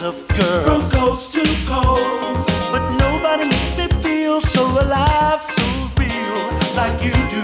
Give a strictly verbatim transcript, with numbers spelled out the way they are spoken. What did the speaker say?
of girls from coast to coast, but nobody makes me feel so alive, so real like you do.